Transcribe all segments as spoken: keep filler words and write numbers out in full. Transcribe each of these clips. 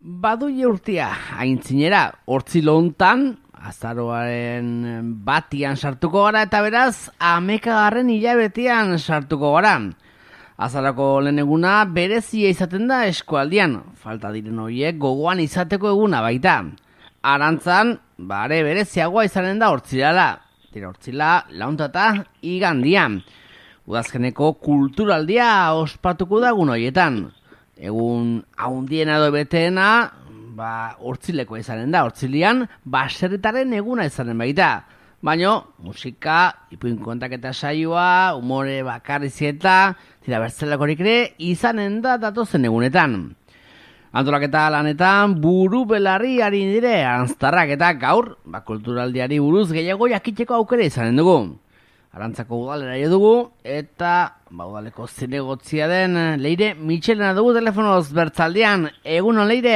Badui urtia, aintzinera, hortzilo hontan, azaroaren batian sartuko gara eta beraz, amekagarren hilabetean sartuko gara. Azarako lehen eguna berezia izaten da eskualdian, falta diren horiek gogoan izateko eguna baita. Arantzan, bare bereziagoa izanen da hortzilala, dira hortzila, launtata, igandian. Udazkeneko kulturaldia ospatuko da egun horietan. Egun haundiena edo beteena, ba, hortzileko izanen da, hortzilian, baserritaren eguna izanen baita. Baina, musika, ipuin kontaketa saioa, umore bakarrizieta, tira bertzelakorik ere, izanen da datozen egunetan. Antolaketa lanetan, buru belarri ari dire, arantztarrak eta gaur, ba, kulturaldiari buruz gehiago jakiteko aukera izanen dugu. Arantzako udalera jo dugu, eta ba, udaleko zinegotzia den Leire Mitxelena dugu telefonoz bertzaldean. Egunon, Leire?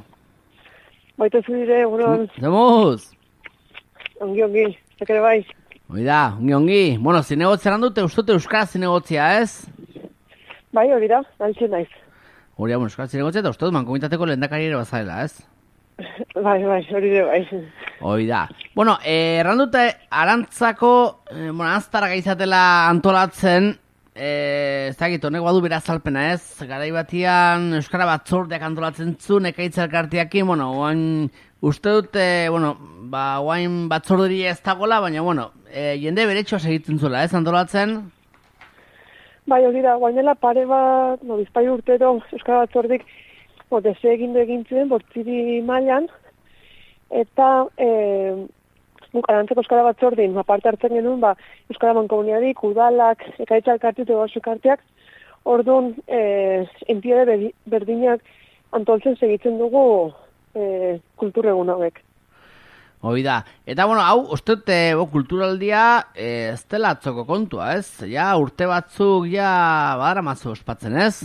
Baita zu dire, egunon. Zemuz? Ongi, ongi, zekere bai. Oida, ongi, ongi. Bueno, zinegotzia dute, ustote euskara zinegotzia, ez? Bai, hori da, altzen naiz. Hori da, bueno, euskara zinegotzia eta ustote mankomitateko lehendakari ere bazarela, ez? Bai, bai, hori da, bai. Hoi da. Bueno, eh, errandute arantzako, eh, bueno, arantztarrak izatela antolatzen, eh, ez dakit, honek badu bera azalpena ez, garai batian euskara batzordeak antolatzen zuen, ekaitza elkarteakin, bueno, oain, uste dute, bueno, ba, oain batzorderi ez dagoela, baina, bueno, eh, jende beretxoa segitzen zuela, ez, antolatzen? Bai, hori da, guainela pare bat, no, bizpai urtero euskara batzordik, bo, dese egindu egintzen, bortziri mailan, eta e, arantzako euskara batzordin, aparte hartzen genuen, ba, euskara mankomuniadik, udalak, ekaitza elkarteak eta gozu elkarteak, orduan, e, entiade berdinak antoltzen segitzen dugu e, kulturegun hauek. Hoi da. Eta, bueno, hau, uste dute, kulturaldia e, ez dela atzoko kontua, ez? Ja, urte batzuk, ja, badara mazu ospatzen, ez?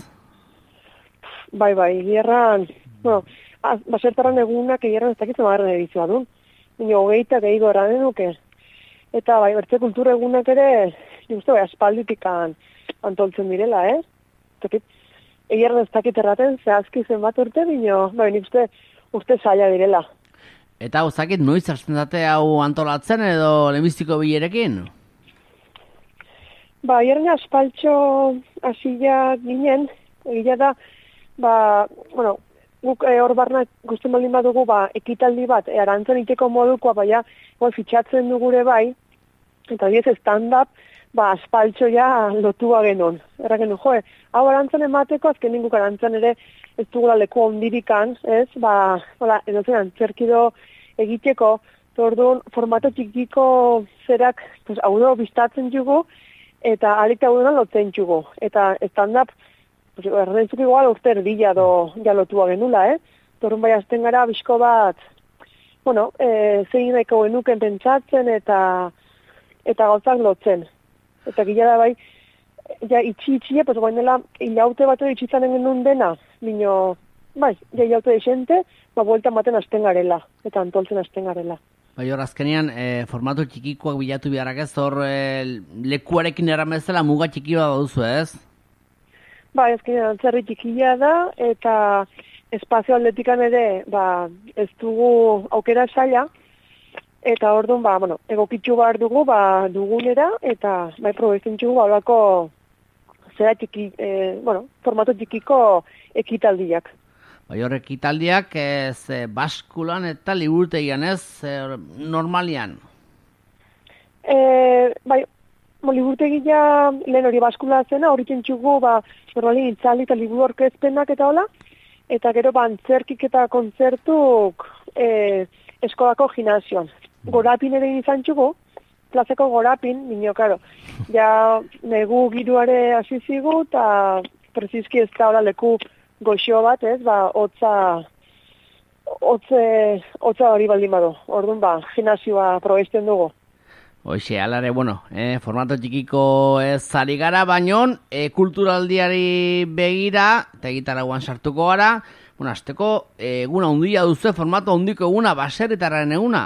Bai, bai, gierran, bueno, basertarran egunak egierran ez dakitzen bagarren edizioa duen. Nino, hogeita gehi gora denuke. Eta, bai, bertze kultura egunak ere, uste, bai, aspalditikan antoltzen direla, eh? Zakit, egierran ez dakit erraten, zehazki zenbat urte, nino, bai, nik uste, uste zaila direla. Eta, uzakit, noiz hartzen date hau antolatzen edo lehenbiztiko bilerekin? Ba, egierran aspaltxo hasia ginen, egia da, ba, bueno, guk hor e, barna guztien baldin badugu, ba, ekitaldi bat, e, arantzan iteko modukoa, baina, igual, fitxatzen dugure bai, eta diez stand-up, ba, aspaltxo ja lotua genon. Erra genuen, joe, hau arantzan emateko, azken ninguk arantzan ere ez dugula leku ondirikan, ez, ba, hola, edozen antzerkido egiteko, orduan, formato txikiko zerak, pues, hau do, biztatzen jugu, eta alik hau donan lotzen jugu. Eta stand-up, pues, errentzuk igual urte erdila do jalotua genula, eh? Torun bai azten gara bizko bat, bueno, e, zein nahiko genuken pentsatzen eta eta gauzak lotzen. Eta gila da bai, ja itxi-itxie, pues guainela ilaute bat edo itxizanen genuen dena, bino, bai, ja ilaute desente, ba, buelta maten azten garela, eta antoltzen azten garela. Bai, hor, azkenean, e, formatu txikikoak bilatu biharrak ez, hor e, lekuarekin erramezela muga txiki bat duzu, ez? Ba, ezkenean antzerri txikia da, eta espazio atletikan ere, ba, ez dugu aukera zaila, eta orduan, ba, bueno, egokitzu behar dugu, ba, dugunera, eta, bai, probezen txugu, balako, zera txiki, e, bueno, formatu txikiko ekitaldiak. Bai, hor, ekitaldiak, ez, e, baskulan eta liburutegian, ez, e, normalian? E, bai, liburutegia lehen hori baskula zena, hori txentxugu, ba, normalin itzali eta liburu orkezpenak eta hola, eta gero ba, antzerkik eta kontzertuk e, eskolako gimnazioan. Gorapin ere izan txugu, plazeko gorapin, minio, karo, ja negu giruare hasi zigu, eta prezizki ez da hola leku goxio bat, ez, ba, hotza, hotze, hotza hori baldin badu. Orduan, ba, gimnazioa probesten dugu. Hoxe, alare, bueno, eh, formato txikiko ez ari gara, baino, eh, kulturaldiari begira, eta gitarragoan sartuko gara, bueno, azteko, eh, eguna hundia duzu, formato hundiko eguna, baserritarraren eguna?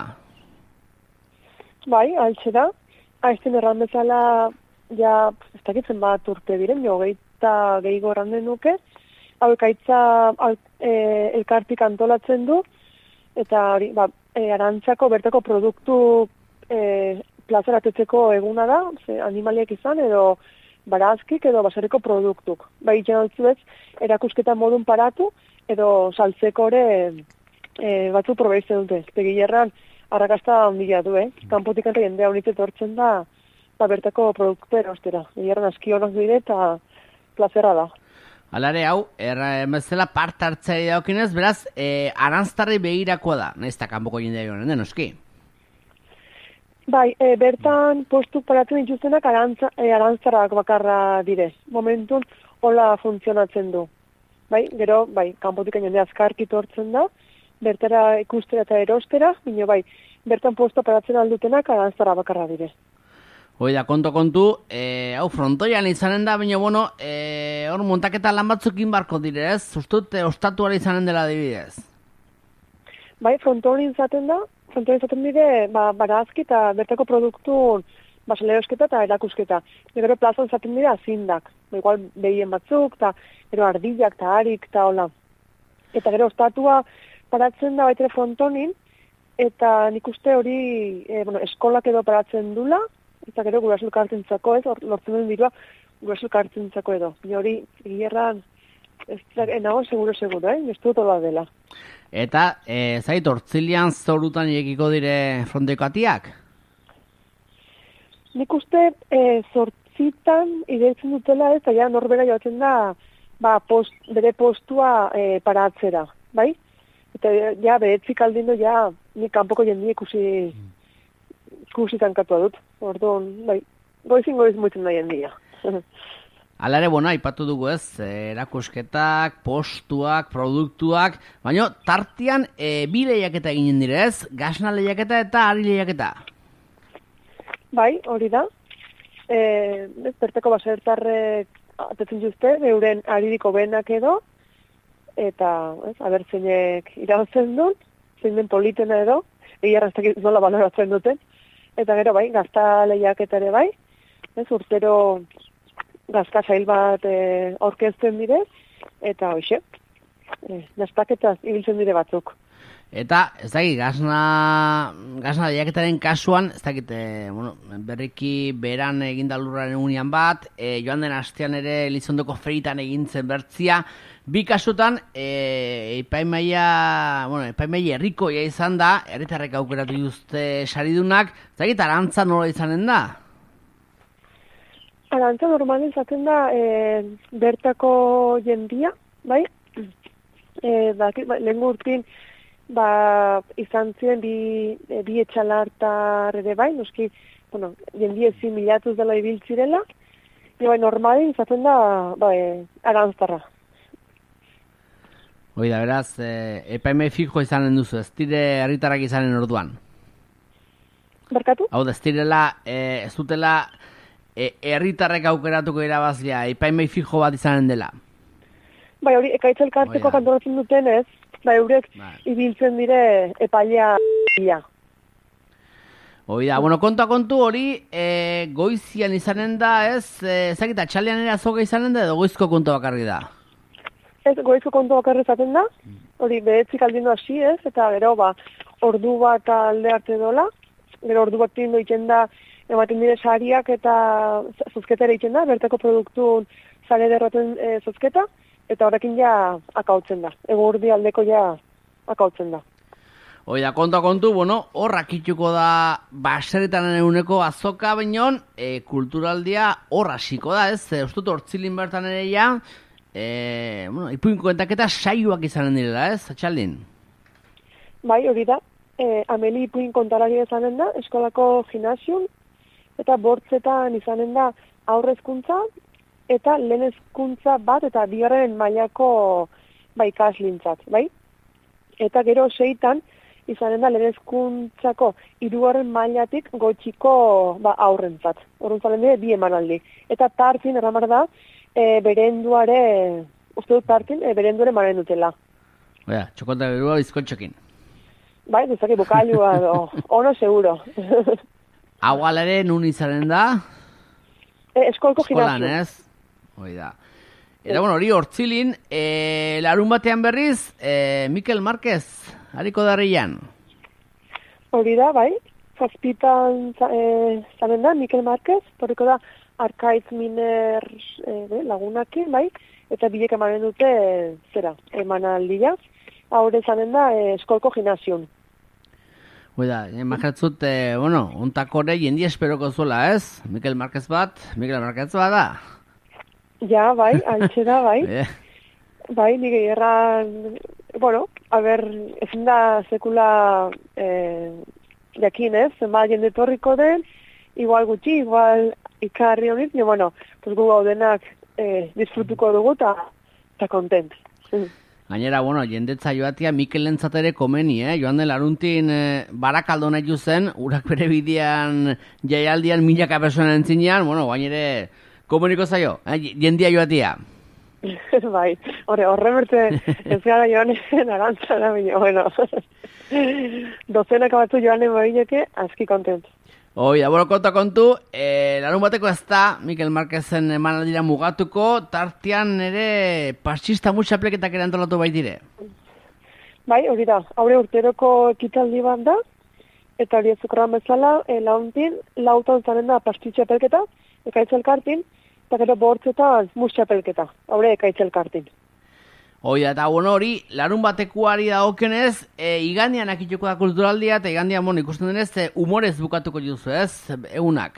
Bai, altxe da. Aizten erran bezala, ja, ez dakitzen bat urte diren, jo, gehieta gehiago erran denuke, hau ekaitza e, elkartik antolatzen du, eta hori, ba, e, Arantzako bertako produktu e, plazaratetzeko eguna da, ze animaliek izan, edo barazkik, edo baserriko produktuk. Bai, itxan altzuez, erakusketa modun paratu, edo saltzeko ere e, batzu probeizten dute. Pegilerran, arrakasta handia du, eh? Kanpotik eta jendea unitzet hortzen da, ba, bertako produktu erostera. Pegilerran aski honak dire eta plazera da. Alare, hau, erremezela part hartzea daukinez, beraz, e, arantztarri begirakoa da, nahiz eta kanpoko jendea joan, den, oski? Bai, e, bertan postu paratzen dituztenak arantza, e, arantzarrak bakarra dire. Momentun, hola funtzionatzen du. Bai, gero, bai, kanpotik jende azkarkitu hortzen da, bertara ikustera eta erostera, bino bai, bertan postu paratzen aldutenak arantzara bakarra dire. Hoi da, konto kontu, e, hau frontoian izanen da, baina, bueno, e, hor montaketa lan batzukin barko dire, ez? Ustut, e, ostatuara izanen dela adibidez. Bai, frontoin izaten da, frontoin izaten dire, ba, barazki eta bertako produktun basalerosketa eta erakusketa. Gero plazan izaten dira zindak, igual behien batzuk, eta gero ardillak eta harik eta hola. Eta gero ostatua paratzen da baitere frontonin, eta nik uste hori, e, bueno, eskolak edo paratzen dula, eta gero gurasulka hartzentzako, ez, lortzen duen dirua gurasulka hartzentzako edo. Ni hori, gierran, ez nago seguro-seguro, eh? Ez dut hola dela. Eta, e, zait, hortzilian zorutan irekiko dire fronteiko atiak? Nik uste, e, zortzitan iretzen dutela, ez, eta ja norbera joaten da, ba, post, bere postua e, paratzera, bai? Eta ja, beretzik aldindo, ja, nik kanpoko jendie ikusi... ikusitan katua dut. Orduan, bai, goizin goiz muitzen da jendia. Alare, bueno, aipatu dugu ez, erakusketak, postuak, produktuak, baina tartian e, bi lehiaketa eginen dire ez, gasna lehiaketa eta ari lehiaketa. Bai, hori da. E, ez, bertako basertarrek atetzen juzte, euren aririko benak edo, eta, ez, abertzeinek irabazten duen, zein den politena edo, egiarraztak nola baloratzen duten. Eta gero bai, gazta lehiaketa ere bai, ez, urtero gazta sail bat e, orkesten dire, eta hoxe, e, nazpaketaz ibiltzen dire batzuk. Eta, ez dakit, gazna, gazna lehiaketaren kasuan, ez dakit, e, bueno, berriki beran eginda lurraren egunean bat, e, joan den astean ere Elizondoko feritan egintzen bertzia, bi kasutan, e, epaimaia, bueno, epaimaia herrikoia izan da, herritarrek aukeratu dituzte saridunak, ez dakit, arantza nola izanen da? Arantza normalen izaten da e, bertako jendia, bai? E, ba, lehen urtin, ba, izan ziren bi, e, bi etxalartar ere bai, noski, bueno, jendie ezin milatuz dela ibiltzirela, e, bai, normalen izaten da, ba, e, arantzarra. Hoi da, beraz, e, epaime fijo izanen duzu, ez dire herritarrak izanen orduan. Berkatu? Hau da, ez direla, e, ez dutela e, herritarrek aukeratuko irabazlea, epaime fijo bat izanen dela. Bai, hori, ekaitzelkarteko kantoratzen duten ez, bai, eurek bai. Ibiltzen dire epailea ia. Hoi da, bueno, kontua kontu hori e, goizian izanen da, ez, e, ezakita, txalean ere azoka izanen da, edo goizko kontu bakarri da? Ez, goizko kontu bakarri zaten da, hori behetzik aldindu hasi ez, eta gero, ba, ordu bat alde arte dola, gero ordu bat tindu iten da, ematen dire sariak eta zozketa ere iten da, bertako produktun sare derroten e, zozketa, eta horrekin ja akautzen da, ego urdi aldeko ja akautzen da. Hoi da, kontua kontu, bueno, horrak ituko da baserritan eguneko azoka bainon, e, kulturaldia hor hasiko da, ez? E, Ustut hortzilin bertan ere ja, e, bueno, ipuinko entaketa saioak izanen direla, ez, Atxaldin? Bai, hori da, e, Ameli ipuin kontalari izanen da, eskolako gimnasiun, eta bortzetan izanen da aurrezkuntza, eta lehen hezkuntza bat, eta bigarren mailako bai, ikaslintzat, bai? Eta gero seitan, izanen da lehen hezkuntzako hirugarren mailatik gotxiko ba, aurrentzat. Horren zalen dira, bi emanaldi. Eta tartin, erramar da, e, berenduare, uste dut tartin, e, berenduare manen dutela. Oia, txokota berua bizkotxokin. Bai, duzaki bukailua, ono seguro. Hau alere nun izanen da? E, eskolko Eskolan, gimnasio. ez? Hoi da. Eta, bueno, hori hortzilin, e, larun batean berriz, e, Mikel Marquez, hariko darrian. Hori da, bai, zazpitan e, zanen da, Mikel Marquez, horriko da, Arkaitz Miner e, lagunakin, bai, eta bilek emanen dute, e, zera, emanaldia, haure zanen da, e, eskolko gimnazion. Oida, imaginatzut, eh, bueno, ontakore jendi esperoko zuela, ez? Mikel Marquez bat, Mikel Marquez bat da. Ja, bai, altxe da, bai. Eh, Bai, nire erran, bueno, a ber, ezin da sekula eh, jakin ez, zenbat jende torriko den, igual gutxi, igual ikarri honik, ni bueno, pues gu gaudenak eh, disfrutuko dugu eta kontent. Gainera, bueno, jendetza joatia Mikel ere komeni, eh? Joan den laruntin eh, barakaldo nahi zen, urak bere bidean jaialdian milaka persona entzinean, bueno, gainere komuniko zaio, eh? Jendia joatia. Bai, horre, horre berte ez gara joan arantzara, baina, bueno, dozenak batzu joanen babileke, aski kontent. Hoi, da, bueno, konta kontu, e, larun bateko ez da, Mikel Marquezen emanaldira mugatuko, tartean ere pasista mutxapleketak ere antolatu baitire. Bai, hori da, haure urteroko ekitaldi bat da, eta hori ezukran bezala, e, launtin, lautan zaren da pastitxapelketa, ekaitzelkartin, eta gero bortzetan mutxapelketa, haure ekaitzelkartin. Hoi, eta bueno, hori, larun batekuari dagokenez, e, igandian akituko da kulturaldia, eta igandian, bueno, ikusten denez, e, humorez bukatuko duzu, ez, egunak.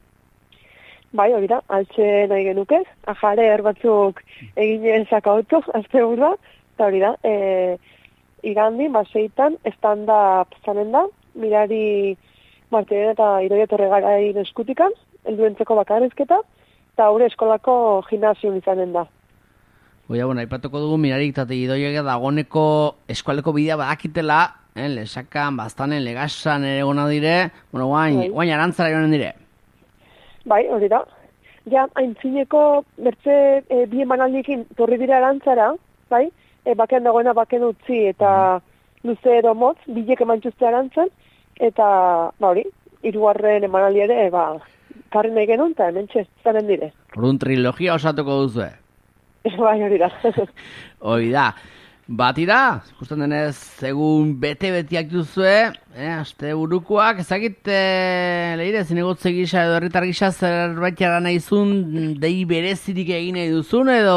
Bai, hori da, altxe nahi genuke, ajare erbatzuk eginen zakautu, azte burra, eta hori da, e, igandi, baseitan, stand-up zanen da, mirari Martinen eta Idoia Torregarai eskutikan, helduentzeko bakarrizketa, eta haure eskolako gimnazion izanen da. Oia, bueno, aipatuko dugu mirarik eta Idoia dagoneko eskualeko bidea badakitela, eh, lesakan, bastanen, legasan ere gona dire, bueno, guain, bai. guain arantzara joanen dire. Bai, hori da. Ja, aintzineko bertze e, bi emanaldiekin torri dira arantzara, bai, e, baken dagoena baken utzi eta luze edo motz, bilek emantxuzte arantzan, eta, ba hori, hirugarren emanaldi ere, ba, karri nahi genuen, eta hemen txe, zanen dire. Orduan trilogia osatuko duzu, Bai, hori da. Hori da. Batira, ikusten denez, egun bete-betiak duzue, eh, aste burukoak, ezagit, eh, leire, zinegotze gisa edo herritar gisa zerbait jara nahi zun, dei berezirik egin nahi duzun, edo...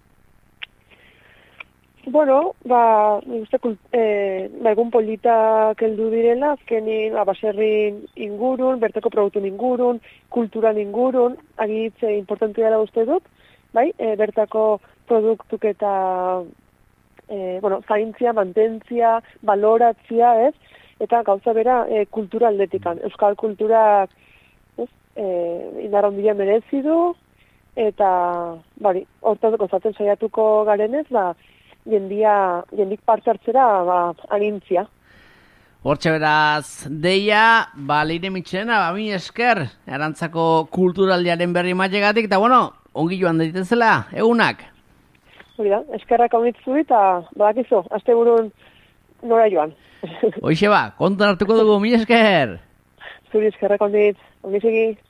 Bueno, ba, uste, eh, ba, egun politak heldu direla, azkenin, ba, baserrin ingurun, berteko produktun ingurun, kulturan ingurun, agitze importantu dela uste dut, bai, e, bertako produktuk eta e, bueno, zaintzia, mantentzia, baloratzia, ez? Eta gauza bera e, kultura aldetikan. Euskal kulturak ez? E, indar handia merezi du, eta bari, hortaz gozatzen saiatuko garenez, ba, jendia, jendik parte hartzera ba, anintzia. Hortxe beraz, deia, ba, leire mitxena, ba, mi esker, erantzako kulturaldiaren berri mategatik, eta bueno, ongi joan daitezela, egunak. Hori da, eskerrak haunitzu eta badakizu, azte burun nora joan. Hoixe ba, kontan hartuko dugu, mi esker. Zuri eskerrak haunitz, ongi segi.